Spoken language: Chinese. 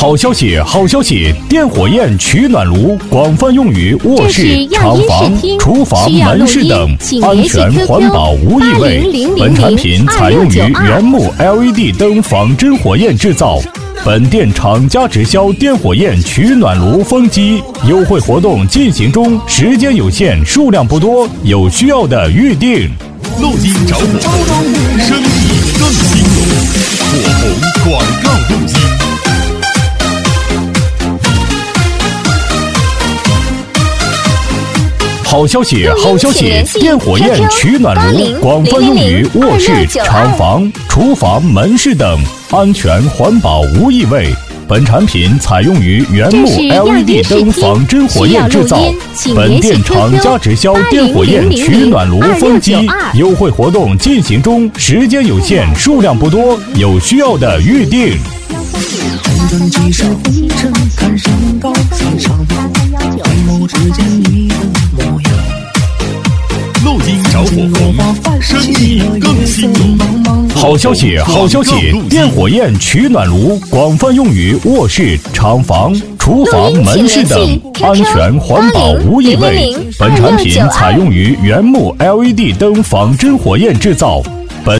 好消息，好消息！电火焰取暖炉广泛用于卧室、厂房、厨房、门市等，安全环保无异味。本产品采用于原木 LED 灯仿真火焰制造。本店厂家直销电火焰取暖炉风机优惠活动进行中，时间有限，数量不多，有需要的预定。 路金找火红，生意更兴隆。火红广告路金。 好消息，好消息！电火焰取暖炉广泛用于卧室、厂房、厨房、门市等，安全环保无异味。本产品采用于原木 LED 灯仿真火焰制造。本店厂家直销电火焰取暖炉风机优惠活动进行中，时间有限，数量不多，有需要的预定。 红尘几世红尘，看山高水长，回眸只见你的模样。 路金找火红，生意更兴隆。 好消息，好消息！电火焰取暖炉广泛用于卧室、厂房、厨房、门市等，安全环保无异味。本产品采用于原木 LED 灯仿真火焰制造。